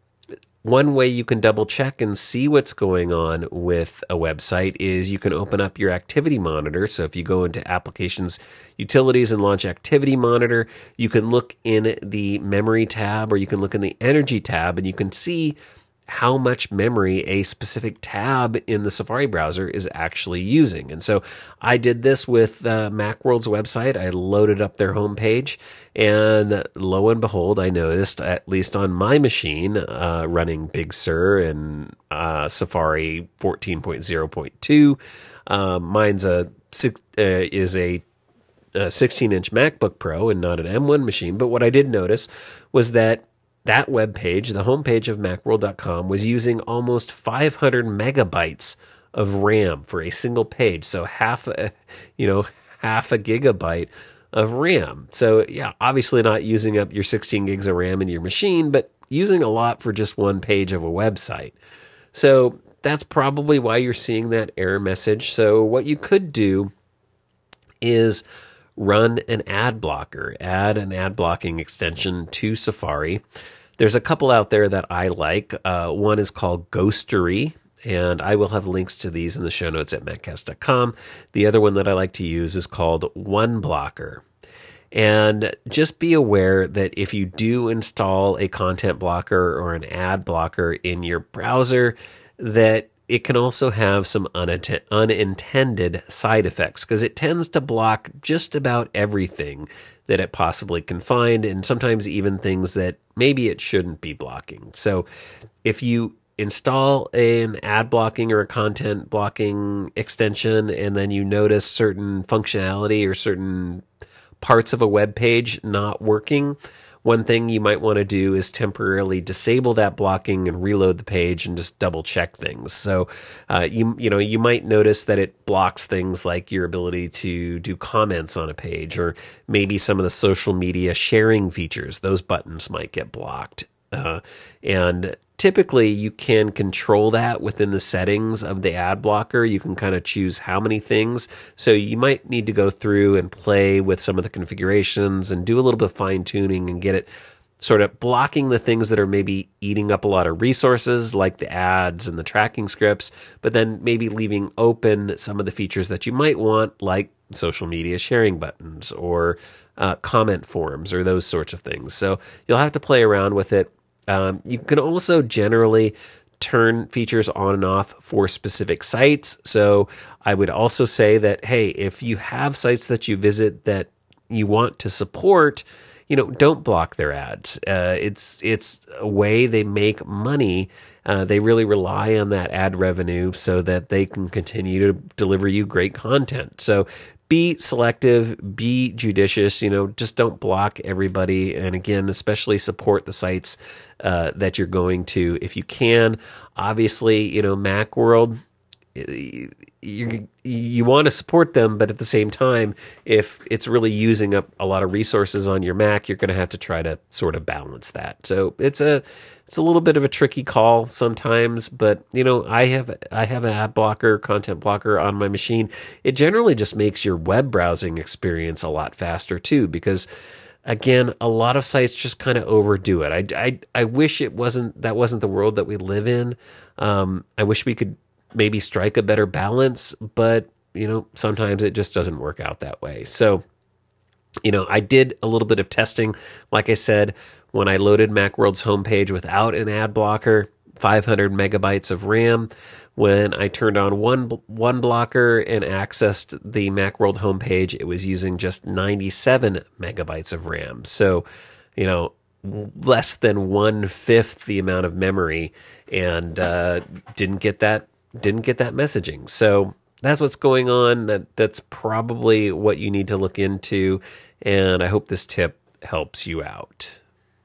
One way you can double check and see what's going on with a website is you can open up your activity monitor. So if you go into Applications, Utilities, and launch Activity Monitor, you can look in the Memory tab or you can look in the Energy tab, and you can see how much memory a specific tab in the Safari browser is actually using. And so I did this with Macworld's website. I loaded up their homepage, and lo and behold, I noticed, at least on my machine, running Big Sur and Safari 14.0.2. Mine's is a 16-inch MacBook Pro and not an M1 machine. But what I did notice was that web page, the homepage of Macworld.com, was using almost 500 megabytes of RAM for a single page. So half a gigabyte of RAM. So yeah, obviously not using up your 16 gigs of RAM in your machine, but using a lot for just one page of a website. So that's probably why you're seeing that error message. So what you could do is run an ad blocker, add an ad blocking extension to Safari. There's a couple out there that I like. One is called Ghostery, and I will have links to these in the show notes at Maccast.com. The other one that I like to use is called OneBlocker. And just be aware that if you do install a content blocker or an ad blocker in your browser, that it can also have some unintended side effects because it tends to block just about everything that it possibly can find, and sometimes even things that maybe it shouldn't be blocking. So if you install an ad blocking or a content blocking extension and then you notice certain functionality or certain parts of a web page not working, one thing you might want to do is temporarily disable that blocking and reload the page and just double check things. So you might notice that it blocks things like your ability to do comments on a page, or maybe some of the social media sharing features. Those buttons might get blocked. And typically you can control that within the settings of the ad blocker. You can kind of choose how many things. So you might need to go through and play with some of the configurations and do a little bit of fine tuning and get it sort of blocking the things that are maybe eating up a lot of resources, like the ads and the tracking scripts, but then maybe leaving open some of the features that you might want, like social media sharing buttons or comment forms or those sorts of things. So you'll have to play around with it. You can also generally turn features on and off for specific sites. So I would also say that, hey, if you have sites that you visit that you want to support, don't block their ads. It's a way they make money. They really rely on that ad revenue so that they can continue to deliver you great content. So be selective, be judicious, just don't block everybody. And again, especially support the sites that you're going to if you can. Obviously, Macworld, you want to support them, but at the same time, if it's really using up a lot of resources on your Mac, you're going to have to try to sort of balance that. So it's a little bit of a tricky call sometimes, but I have an ad blocker, content blocker on my machine. It generally just makes your web browsing experience a lot faster too, because again, a lot of sites just kind of overdo it. I wish that wasn't the world that we live in. I wish we could maybe strike a better balance, but sometimes it just doesn't work out that way. So, I did a little bit of testing. Like I said, when I loaded Macworld's homepage without an ad blocker, 500 megabytes of RAM. When I turned on one blocker and accessed the Macworld homepage, it was using just 97 megabytes of RAM. So, less than 1/5 the amount of memory, and didn't get that messaging. So that's what's going on. That's probably what you need to look into, and I hope this tip helps you out.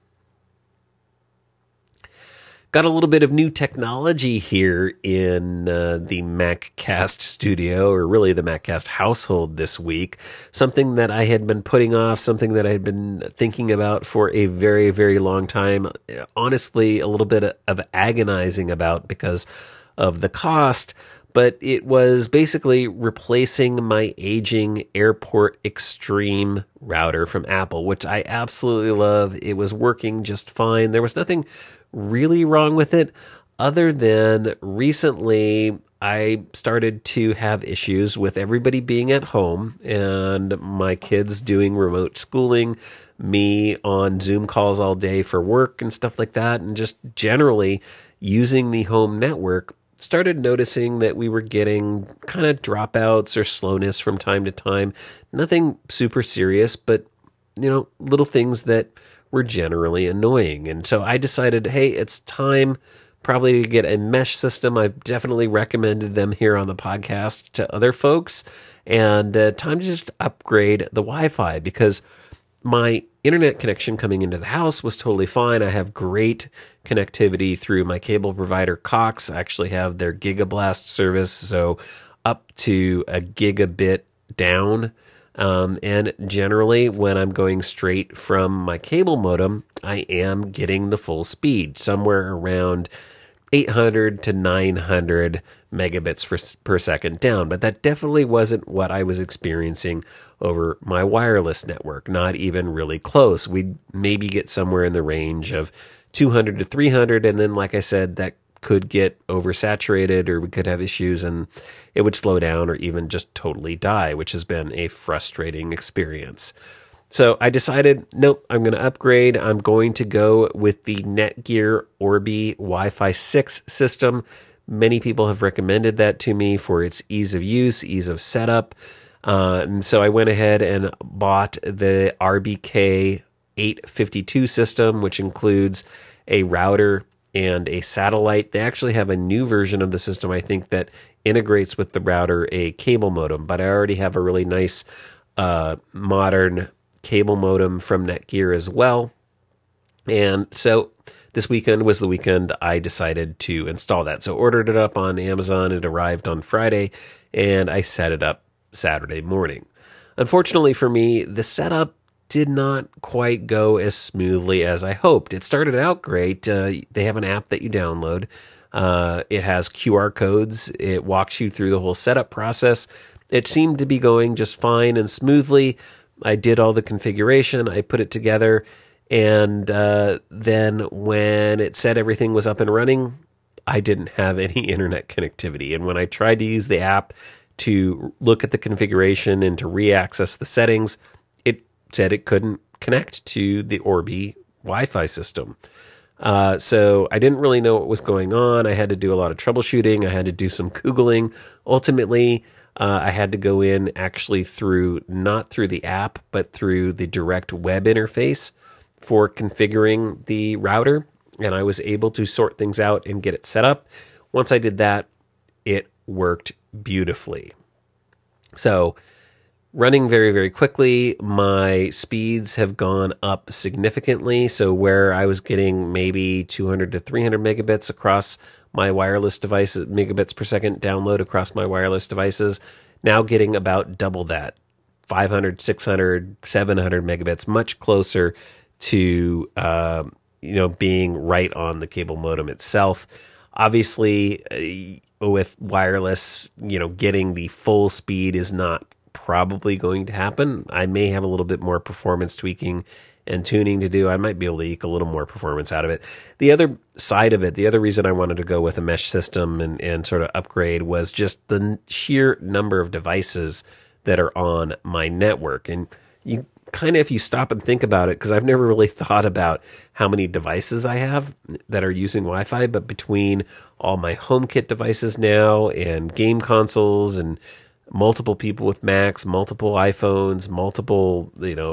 Got a little bit of new technology here in the MacCast studio, or really the MacCast household this week. Something that I had been putting off, something that I had been thinking about for a very, very long time. Honestly, a little bit of agonizing about because of the cost, but it was basically replacing my aging Airport Extreme router from Apple, which I absolutely love. It was working just fine. There was nothing really wrong with it, other than recently I started to have issues with everybody being at home and my kids doing remote schooling, me on Zoom calls all day for work and stuff like that, and just generally using the home network. Started noticing that we were getting kind of dropouts or slowness from time to time. Nothing super serious, but little things that were generally annoying. And so I decided, hey, it's time probably to get a mesh system. I've definitely recommended them here on the podcast to other folks, and time to just upgrade the Wi-Fi, because my internet connection coming into the house was totally fine. I have great connectivity through my cable provider, Cox. I actually have their Gigablast service, so up to a gigabit down. And generally, when I'm going straight from my cable modem, I am getting the full speed, somewhere around 800 to 900 megabits per second down. But that definitely wasn't what I was experiencing over my wireless network, not even really close. We'd maybe get somewhere in the range of 200 to 300, and then, like I said, that could get oversaturated, or we could have issues and it would slow down or even just totally die, which has been a frustrating experience. So I decided, nope, I'm going to upgrade. I'm going to go with the Netgear Orbi Wi-Fi 6 system. Many people have recommended that to me for its ease of use, ease of setup. And so I went ahead and bought the RBK 852 system, which includes a router and a satellite. They actually have a new version of the system, I think, that integrates with the router a cable modem, but I already have a really nice modern cable modem from Netgear as well. And so this weekend was the weekend I decided to install that. So ordered it up on Amazon. It arrived on Friday, and I set it up Saturday morning. Unfortunately for me, the setup did not quite go as smoothly as I hoped. It started out great. They have an app that you download. It has QR codes. It walks you through the whole setup process. It seemed to be going just fine and smoothly. I did all the configuration. I put it together. And then when it said everything was up and running, I didn't have any internet connectivity. And when I tried to use the app to look at the configuration and to re-access the settings, it said it couldn't connect to the Orbi Wi-Fi system. So I didn't really know what was going on. I had to do a lot of troubleshooting. I had to do some Googling. Ultimately, I had to go in actually not through the app, but through the direct web interface for configuring the router. And I was able to sort things out and get it set up. Once I did that, it worked beautifully. So running very, very quickly, my speeds have gone up significantly. So where I was getting maybe 200 to 300 megabits across my wireless devices, megabits per second download across my wireless devices, now getting about double that, 500, 600, 700 megabits, much closer to being right on the cable modem itself. Obviously, with wireless, getting the full speed is not probably going to happen. I may have a little bit more performance tweaking and tuning to do. I might be able to eke a little more performance out of it. The other side of it, the other reason I wanted to go with a mesh system and sort of upgrade was just the sheer number of devices that are on my network. And you kind of, if you stop and think about it, because I've never really thought about how many devices I have that are using Wi-Fi, but between all my HomeKit devices now and game consoles and multiple people with Macs, multiple iPhones, multiple,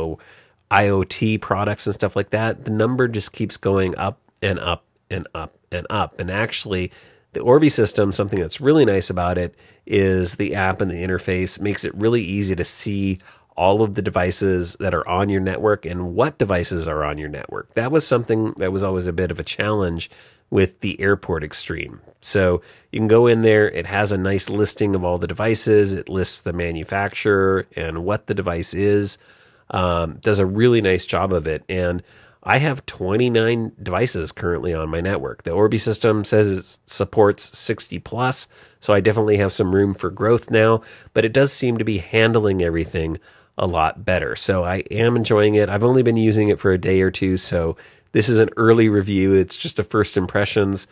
IoT products and stuff like that, the number just keeps going up and up and up and up. And actually, the Orbi system, something that's really nice about it is the app and the interface makes it really easy to see all of the devices that are on your network and what devices are on your network. That was something that was always a bit of a challenge with the Airport Extreme. So you can go in there. It has a nice listing of all the devices. It lists the manufacturer and what the device is. Does a really nice job of it. And I have 29 devices currently on my network. The Orbi system says it supports 60 plus, so I definitely have some room for growth now, but it does seem to be handling everything a lot better. So I am enjoying it. I've only been using it for a day or two, so this is an early review. It's just a first impressions.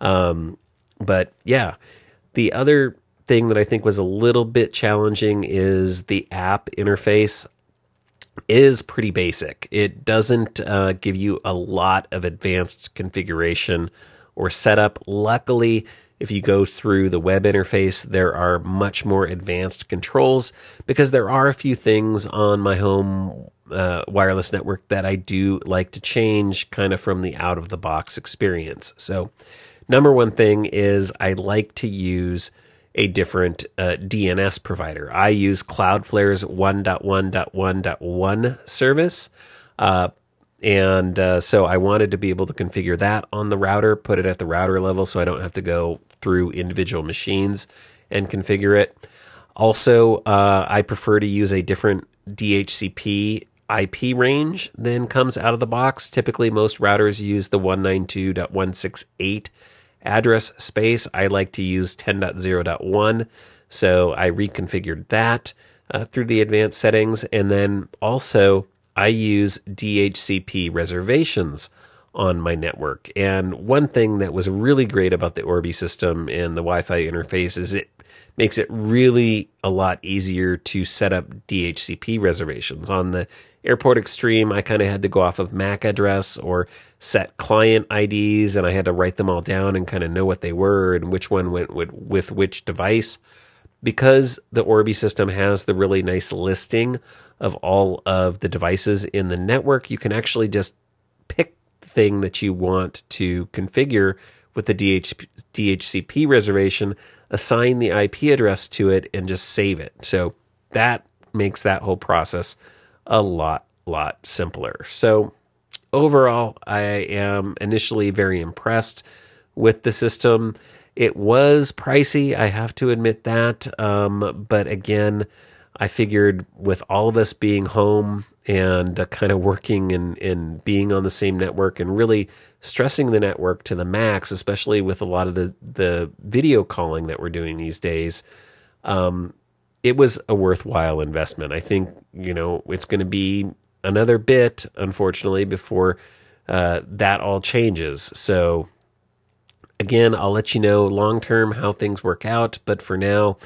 But yeah, the other thing that I think was a little bit challenging is the app interface is pretty basic. It doesn't give you a lot of advanced configuration or setup. Luckily, if you go through the web interface, there are much more advanced controls because there are a few things on my home wireless network that I do like to change kind of from the out-of-the-box experience. So number one thing is I like to use a different DNS provider. I use Cloudflare's 1.1.1.1 service. So I wanted to be able to configure that on the router, put it at the router level so I don't have to go through individual machines and configure it. Also, I prefer to use a different DHCP IP range than comes out of the box. Typically, most routers use the 192.168 address space. I like to use 10.0.1, so I reconfigured that through the advanced settings. And then also, I use DHCP reservations on my network. And one thing that was really great about the Orbi system and the Wi-Fi interface is it makes it really a lot easier to set up DHCP reservations. On the Airport Extreme, I kind of had to go off of MAC address or set client IDs, and I had to write them all down and kind of know what they were and which one went with which device. Because the Orbi system has the really nice listing of all of the devices in the network, you can actually just pick the thing that you want to configure with the DHCP reservation, assign the IP address to it, and just save it. So that makes that whole process a lot simpler. So overall, I am initially very impressed with the system. It was pricey, I have to admit that. But again, I figured with all of us being home and kind of working and being on the same network and really stressing the network to the max, especially with a lot of the video calling that we're doing these days, it was a worthwhile investment. I think, it's going to be another bit, unfortunately, before that all changes. So again, I'll let you know long-term how things work out, but for now,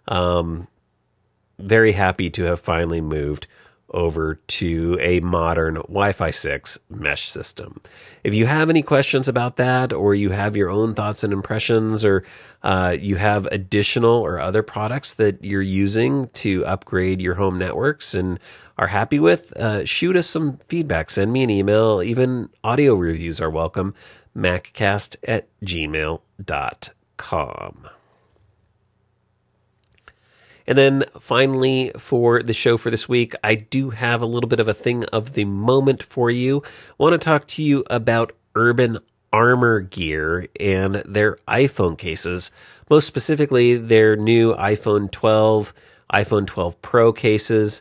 very happy to have finally moved over to a modern Wi-Fi 6 mesh system. If you have any questions about that, or you have your own thoughts and impressions, or you have additional or other products that you're using to upgrade your home networks and are happy with, shoot us some feedback. Send me an email. Even audio reviews are welcome. maccast@gmail.com. And then finally, for the show for this week, I do have a little bit of a thing of the moment for you. I want to talk to you about Urban Armor Gear and their iPhone cases, most specifically their new iPhone 12, iPhone 12 Pro cases.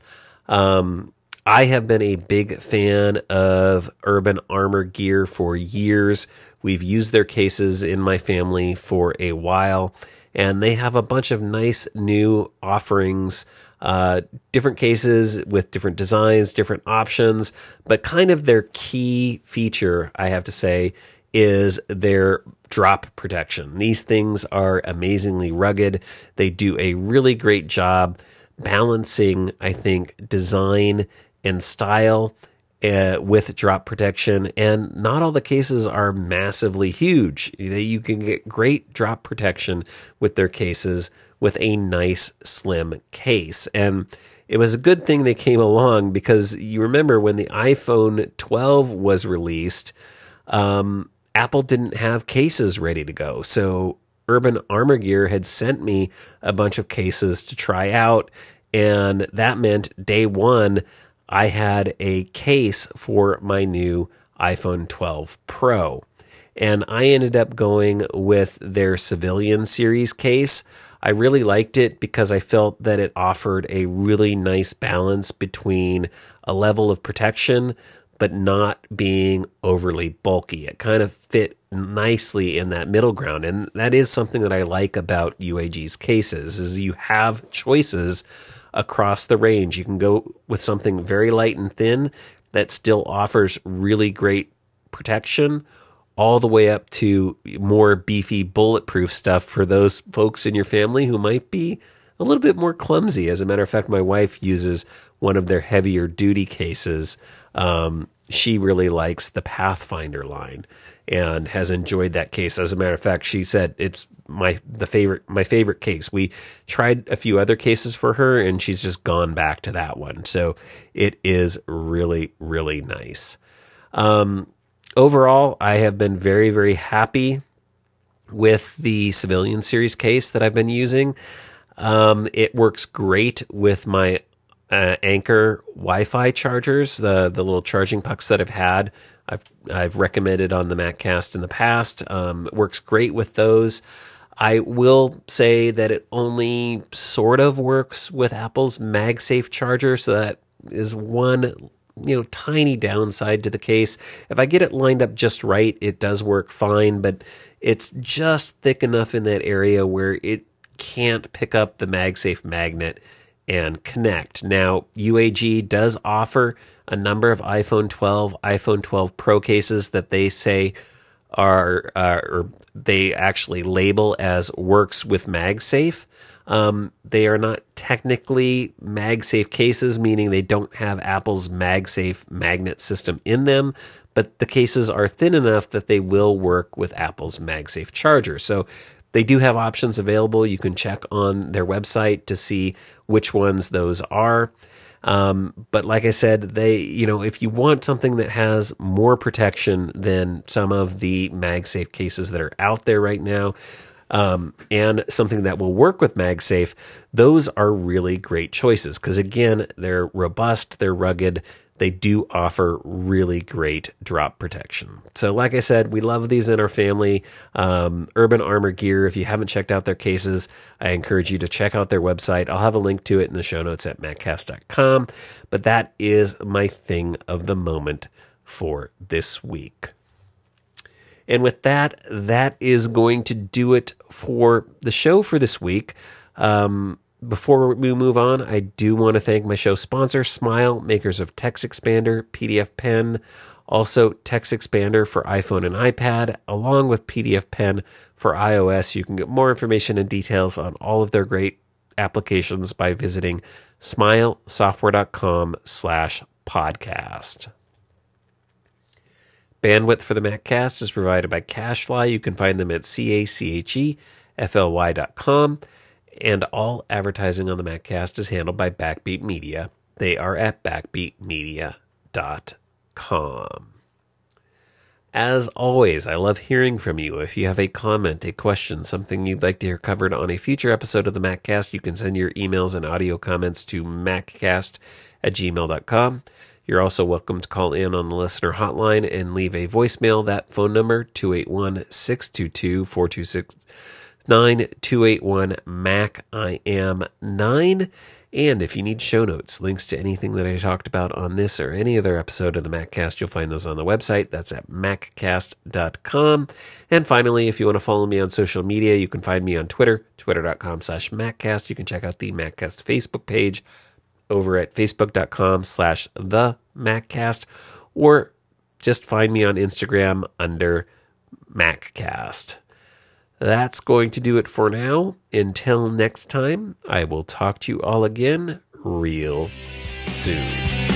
I have been a big fan of Urban Armor Gear for years. We've used their cases in my family for a while, and they have a bunch of nice new offerings, different cases with different designs, different options, but kind of their key feature, I have to say, is their drop protection. These things are amazingly rugged. They do a really great job balancing, I think, design and style with drop protection, and not all the cases are massively huge. You can get great drop protection with their cases with a nice slim case. And it was a good thing they came along, because you remember when the iPhone 12 was released, Apple didn't have cases ready to go. So Urban Armor Gear had sent me a bunch of cases to try out, and that meant day one, I had a case for my new iPhone 12 Pro, and I ended up going with their Civilian Series case. I really liked it because I felt that it offered a really nice balance between a level of protection but not being overly bulky. It kind of fit nicely in that middle ground, and that is something that I like about UAG's cases, is you have choices across the range. You can go with something very light and thin that still offers really great protection, all the way up to more beefy bulletproof stuff for those folks in your family who might be a little bit more clumsy. As a matter of fact, my wife uses one of their heavier duty cases. She really likes the Pathfinder line and has enjoyed that case. As a matter of fact, she said it's my favorite case. We tried a few other cases for her, and she's just gone back to that one. So it is really, really nice. Overall, I have been very, very happy with the Civilian Series case that I've been using. It works great with my Anker Wi-Fi chargers, the little charging pucks that I've had. I've recommended on the MacCast in the past. It works great with those. I will say that it only sort of works with Apple's MagSafe charger, so that is one tiny downside to the case. If I get it lined up just right, it does work fine, but it's just thick enough in that area where it can't pick up the MagSafe magnet and connect. Now, UAG does offer a number of iPhone 12, iPhone 12 Pro cases that they say are, or they actually label as works with MagSafe. They are not technically MagSafe cases, meaning they don't have Apple's MagSafe magnet system in them, but the cases are thin enough that they will work with Apple's MagSafe charger. So they do have options available. You can check on their website to see which ones those are. But like I said, if you want something that has more protection than some of the MagSafe cases that are out there right now, and something that will work with MagSafe, those are really great choices because, again, they're robust, they're rugged, they do offer really great drop protection. So like I said, we love these in our family. Urban Armor Gear, if you haven't checked out their cases, I encourage you to check out their website. I'll have a link to it in the show notes at maccast.com. But that is my thing of the moment for this week. And with that, that is going to do it for the show for this week. Before we move on, I do want to thank my show sponsor, Smile, makers of TextExpander, PDF Pen, also TextExpander for iPhone and iPad, along with PDF Pen for iOS. You can get more information and details on all of their great applications by visiting smilesoftware.com/podcast. Bandwidth for the MacCast is provided by CacheFly. You can find them at CACHEFLY.com. And all advertising on the MacCast is handled by Backbeat Media. They are at backbeatmedia.com. As always, I love hearing from you. If you have a comment, a question, something you'd like to hear covered on a future episode of the MacCast, you can send your emails and audio comments to maccast@gmail.com. You're also welcome to call in on the listener hotline and leave a voicemail. That phone number, 281-622-426. 281-MAC-I-AM-9. And if you need show notes, links to anything that I talked about on this or any other episode of the MacCast, you'll find those on the website. That's at maccast.com. And finally, if you want to follow me on social media, you can find me on Twitter, twitter.com/MacCast. You can check out the MacCast Facebook page over at facebook.com/TheMacCast, or just find me on Instagram under MacCast. That's going to do it for now. Until next time, I will talk to you all again real soon.